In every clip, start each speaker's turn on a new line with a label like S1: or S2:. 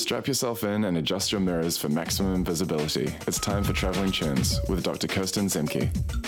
S1: Strap yourself in and adjust your mirrors for maximum visibility. It's time for Traveling Tunes with Dr. Kirsten Zemke.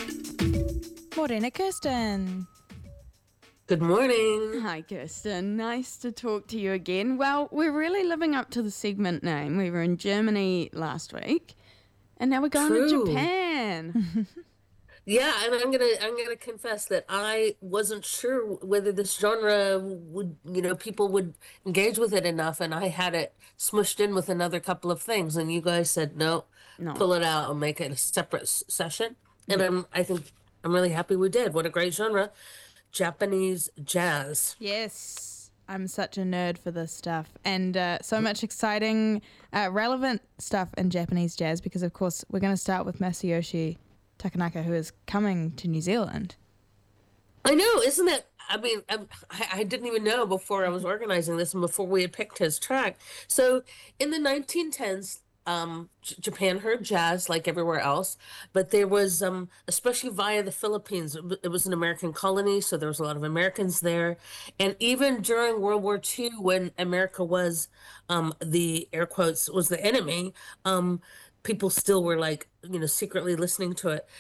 S2: Morena, Kirsten.
S3: Good morning.
S4: Hi, Kirsten. Nice to talk to you again. Well, we're really living up to the segment name. We were in Germany last week, and now we're going to Japan.
S3: Yeah, and I'm gonna confess that I wasn't sure whether this genre would, people would engage with it enough, and I had it smushed in with another couple of things, and you guys said no. Pull it out and make it a separate session. And I think I'm really happy we did. What a great genre, Japanese jazz.
S2: Yes, I'm such a nerd for this stuff, and so much exciting, relevant stuff in Japanese jazz. Because of course we're going to start with Masayoshi Takanaka, who is coming to New Zealand.
S3: I know, isn't it? I mean, I didn't even know before I was organizing this and before we had picked his track. So in the 1910s, Japan heard jazz like everywhere else, but there was, especially via the Philippines, it was an American colony, so there was a lot of Americans there. And even during World War II, when America was, the air quotes, was the enemy, people still were like, secretly listening to it.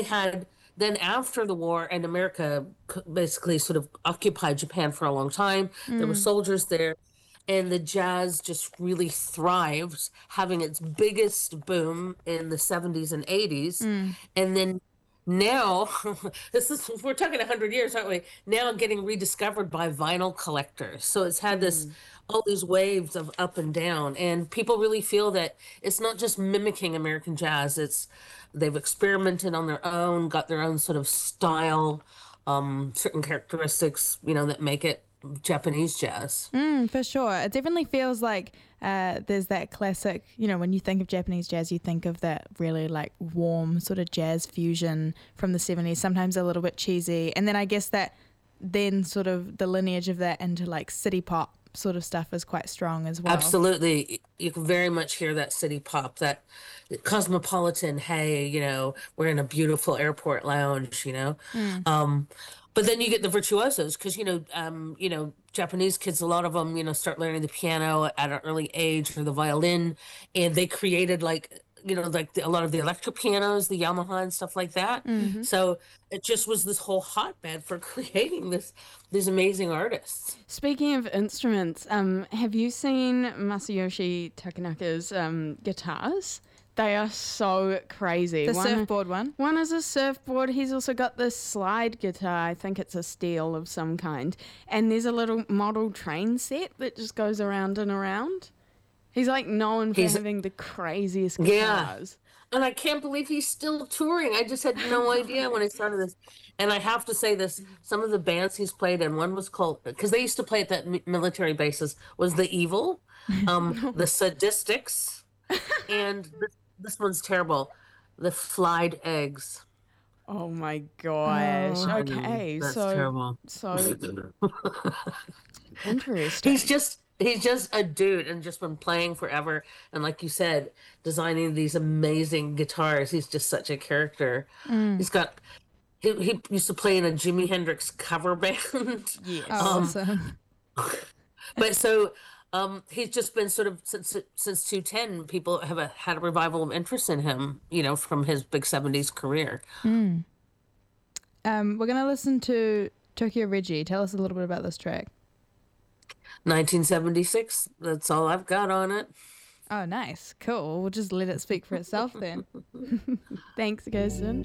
S3: Then after the war, and America basically sort of occupied Japan for a long time, there were soldiers there, and the jazz just really thrived, having its biggest boom in the 70s and 80s. And then now, we're talking 100 years, aren't we? Now getting rediscovered by vinyl collectors. So it's had all these waves of up and down, and people really feel that it's not just mimicking American jazz. They've experimented on their own, got their own sort of style, certain characteristics, that make it Japanese jazz.
S2: For sure. It definitely feels like there's that classic, when you think of Japanese jazz, you think of that really like warm sort of jazz fusion from the 70s, sometimes a little bit cheesy. And then I guess that then sort of the lineage of that into like city pop sort of stuff is quite strong as well.
S3: Absolutely. You can very much hear that city pop, that cosmopolitan, hey, we're in a beautiful airport lounge, But then you get the virtuosos because, Japanese kids, a lot of them, start learning the piano at an early age, or the violin, and they created a lot of the electric pianos, the Yamaha and stuff like that. So it just was this whole hotbed for creating these amazing artists.
S4: Speaking of instruments, have you seen Masayoshi Takanaka's guitars? They are so crazy.
S2: The surfboard one?
S4: One is a surfboard. He's also got this slide guitar. I think it's a steel of some kind. And there's a little model train set that just goes around and around. He's like known for having the craziest guitars.
S3: Yeah. And I can't believe he's still touring. I just had no idea when I started this. And I have to say this, some of the bands he's played in, one was called, because they used to play at that military bases, was The Evil, The Sadistics, and this one's terrible, The Flied Eggs.
S4: Oh my gosh. Okay.
S3: That's
S4: so
S3: terrible.
S4: So interesting.
S3: He's just a dude and just been playing forever. And like you said, designing these amazing guitars. He's just such a character. He used to play in a Jimi Hendrix cover band.
S4: Yes.
S2: Awesome.
S3: But so he's just been sort of, since 2010, people have had a revival of interest in him, from his big 70s career.
S2: We're going to listen to Tokyo Reggie. Tell us a little bit about this track.
S3: 1976. That's all I've got on it.
S2: Oh, nice. Cool. We'll just let it speak for itself then.
S4: Thanks, Kirsten.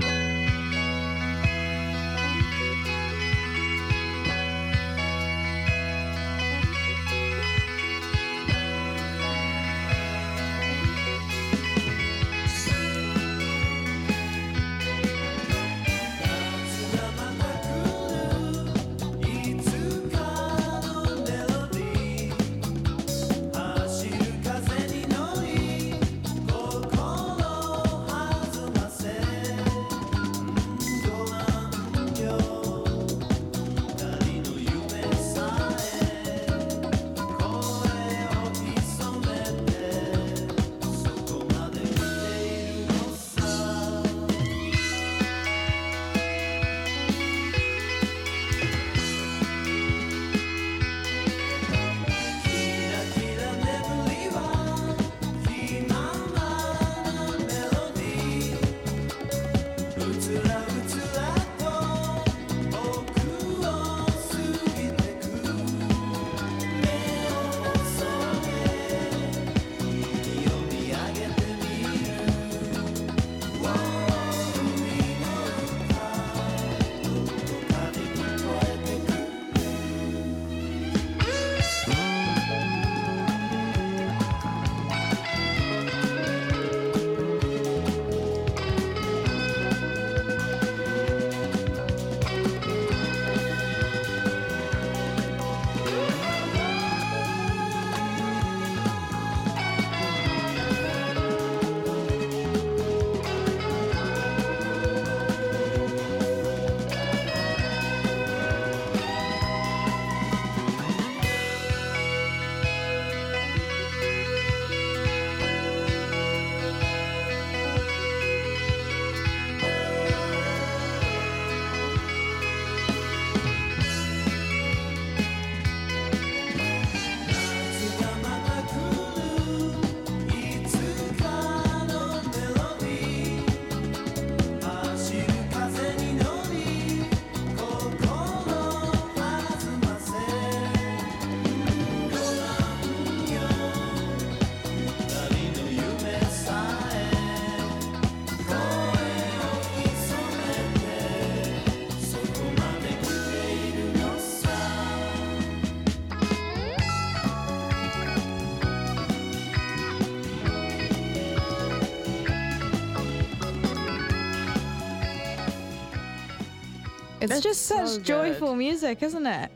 S2: It's
S4: That's
S2: just such
S4: so
S2: joyful
S4: good.
S2: music, isn't it?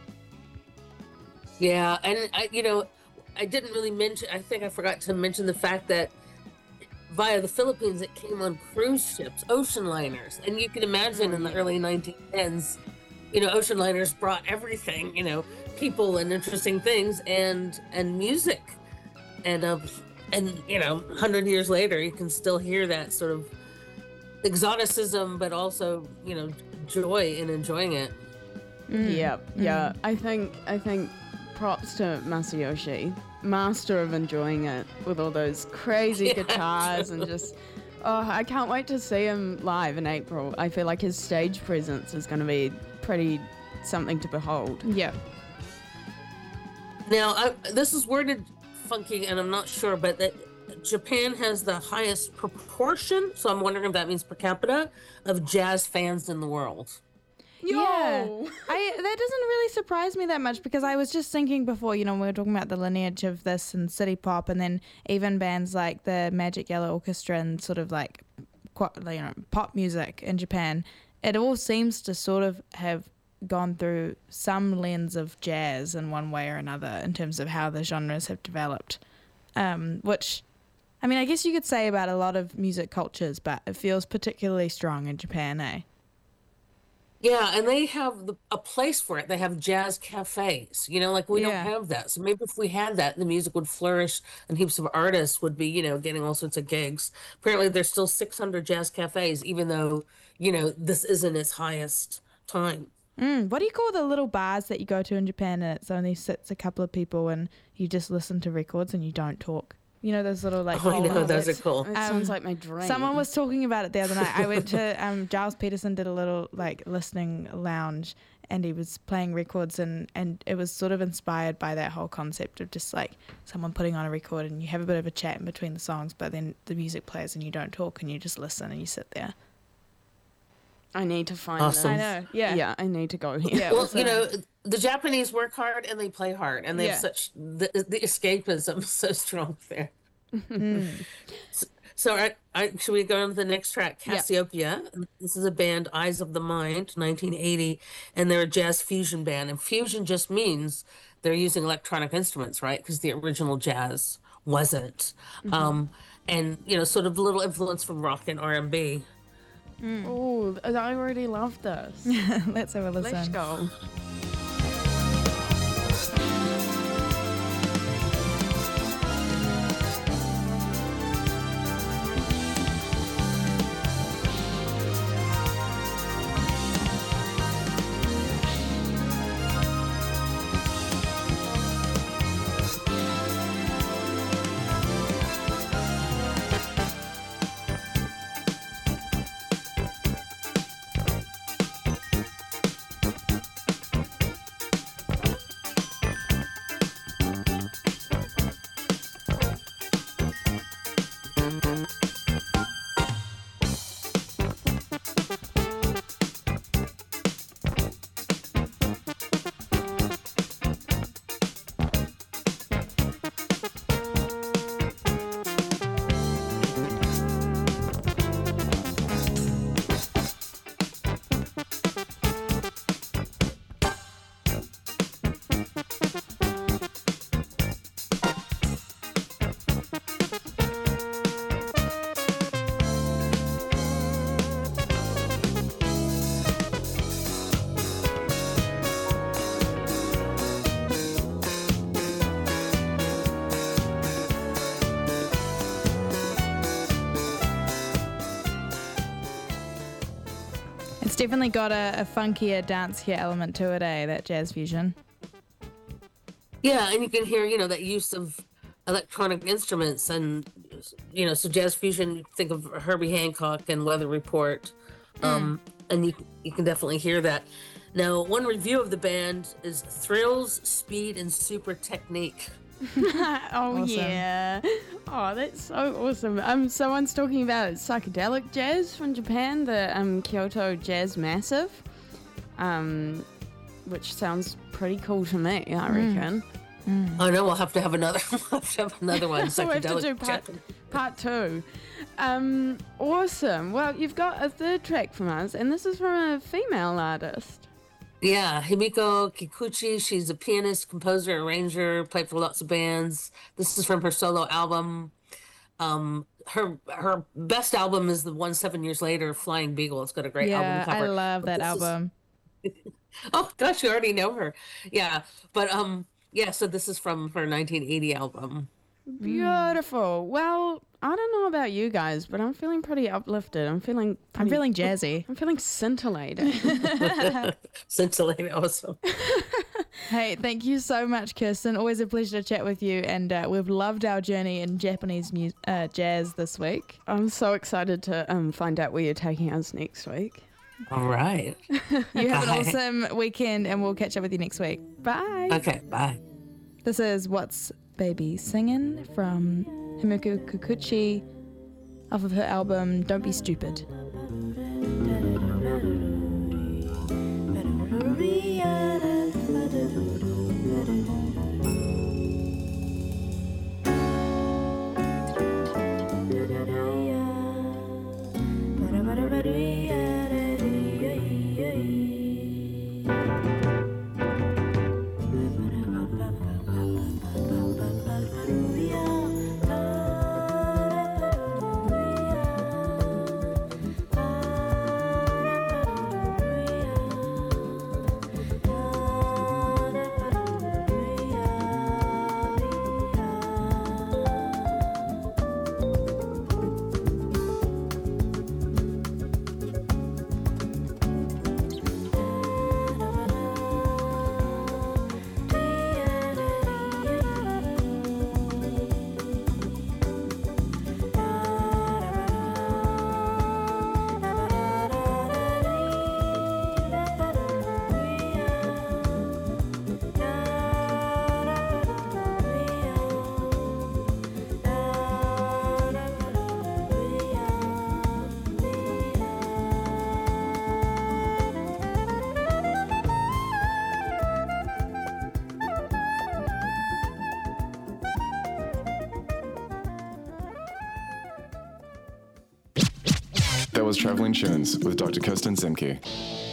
S3: Yeah, and I didn't really mention. I think I forgot to mention the fact that via the Philippines, it came on cruise ships, ocean liners, and you can imagine in the early 1910s, ocean liners brought everything, people and interesting things and music, and 100 years later, you can still hear that sort of exoticism, but also joy in enjoying it.
S4: Yeah. I think props to Masayoshi, master of enjoying it with all those crazy guitars and just. Oh, I can't wait to see him live in April. I feel like his stage presence is going to be pretty something to behold.
S2: Yeah.
S3: Now, this is worded funky, and I'm not sure, but that Japan has the highest proportion, so I'm wondering if that means per capita, of jazz fans in the world.
S2: Yeah, that doesn't really surprise me that much because I was just thinking before, we were talking about the lineage of this and city pop, and then even bands like the Magic Yellow Orchestra and sort of like, pop music in Japan. It all seems to sort of have gone through some lens of jazz in one way or another in terms of how the genres have developed, which, I mean, I guess you could say about a lot of music cultures, but it feels particularly strong in Japan, eh?
S3: Yeah, and they have a place for it. They have jazz cafes, like we don't have that. So maybe if we had that, the music would flourish and heaps of artists would be, getting all sorts of gigs. Apparently, there's still 600 jazz cafes, even though, this isn't its highest time.
S2: What do you call the little bars that you go to in Japan and it's only sits a couple of people and you just listen to records and you don't talk? Those little like.
S3: Oh, I know, those are
S2: bits.
S3: cool.
S4: It sounds like my dream.
S2: Someone was talking about it the other night. I went to Giles Peterson did a little like listening lounge and he was playing records and it was sort of inspired by that whole concept of just like someone putting on a record and you have a bit of a chat in between the songs, but then the music plays and you don't talk and you just listen and you sit there.
S4: I need to find
S3: Awesome.
S4: this.
S2: I know. Yeah.
S4: Yeah, I need to go here.
S2: Yeah.
S3: Well,
S2: So-
S3: the Japanese work hard and they play hard, and they
S2: Yeah.
S3: have such the escapism is so strong there. So, should we go on to the next track,
S2: Yeah.
S3: Cassiopeia? This is a band, Eyes of the Mind, 1980, and they're a jazz fusion band. And fusion just means they're using electronic instruments, right? Because the original jazz wasn't. And sort of little influence from rock and R&B.
S4: Oh, I already love this.
S2: Let's have a listen.
S4: Let's go.
S2: It's definitely got a funkier, dancier element to it, eh? That jazz fusion.
S3: Yeah, and you can hear, that use of electronic instruments and, so jazz fusion, think of Herbie Hancock and Weather Report. And you can definitely hear that. Now, one review of the band is thrills, speed, and super technique.
S4: Oh,
S2: Awesome.
S4: yeah. Oh, that's so awesome. Someone's talking about psychedelic jazz from Japan, the Kyoto Jazz Massive, which sounds pretty cool to me, I reckon.
S3: I know we'll have to have another one.
S4: We'll have to do
S3: Psychedelic
S4: part two. Awesome. Well, you've got a third track from us, and this is from a female artist.
S3: Yeah, Himiko Kikuchi. She's a pianist, composer, arranger, played for lots of bands. This is from her solo album. Her best album is the one 7 years later, Flying Beagle. It's got a great album cover.
S2: I love that album.
S3: Oh gosh, you already know her. Yeah, but so this is from her 1980 album.
S4: Beautiful. Well, I don't know about you guys, but I'm feeling pretty uplifted. I'm feeling
S2: jazzy.
S4: I'm feeling scintillating.
S3: Scintillating, awesome.
S2: Hey, thank you so much, Kirsten. Always a pleasure to chat with you, and we've loved our journey in Japanese jazz this week.
S4: I'm so excited to find out where you're taking us next week.
S3: All right.
S2: You have an awesome weekend, and we'll catch up with you next week. Bye.
S3: Okay, bye.
S2: This is What's Baby Singin' from Himiko Kikuchi off of her album Don't Be Stupid.
S1: That was Traveling Tunes with Dr. Kirsten Zemke.